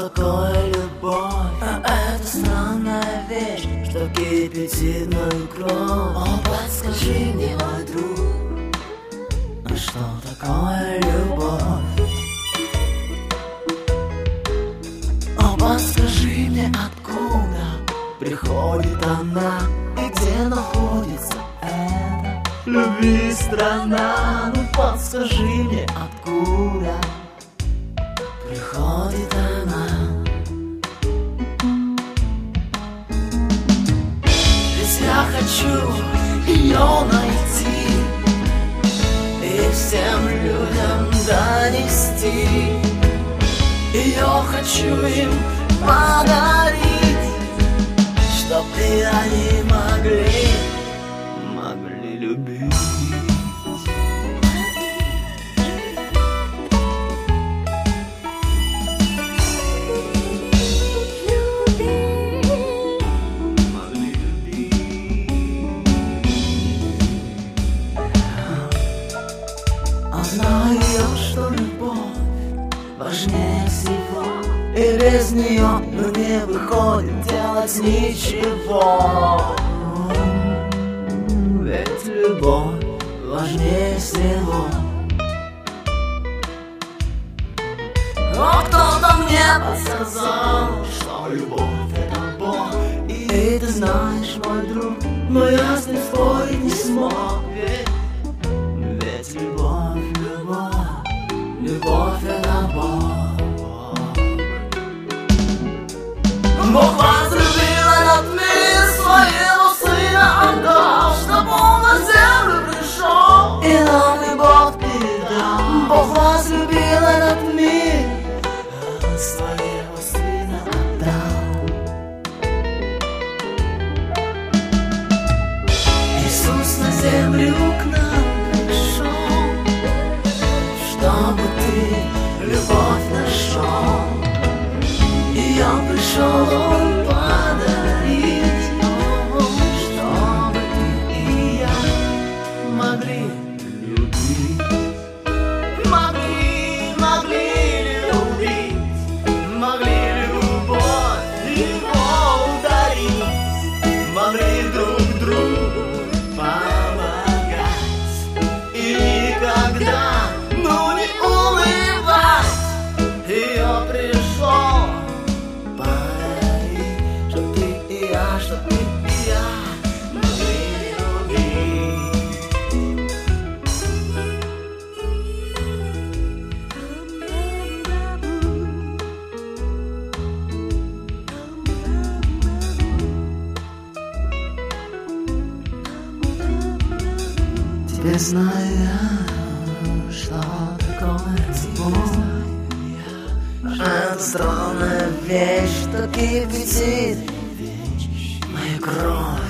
такое любовь? А это странная вещь, что кипятит мою кровь. О, подскажи мне, мой друг, а что такое любовь? О, подскажи мне, откуда приходит она и где находится эта любви страна? Ну подскажи мне, откуда приходит она? Ведь я хочу ее найти и всем людям донести. Ее хочу им подарить, чтоб и они могли любить. Могли любить. А знаю я, что любовь важнее всего, и без нее ну не выходит делать ничего. Ведь любовь важнее всего. Но кто-то мне подсказал, что любовь это Бог. И ты знаешь, мой друг, но я с ним спорить не смог. Ведь любовь, любовь это Бог. Бог возлюбил этот мир, своего Сына отдал, чтоб Он на землю пришел и нам любовь передал. Бог возлюбил этот мир, своего Сына отдал. Иисус на землю к нам пришел, чтобы ты любовь нашел. И Он пришел, Он подарить, чтобы ты и я могли любить. Могли любить, могли любовь его дарить, могли друг другу помогать и никогда, ну не унывать. Ее пришел подарить, чтоб ты и я, чтоб ты и я могли любить. Теперь знаю я, что такое любовь. Это странная вещь, что кипятит мою кровь.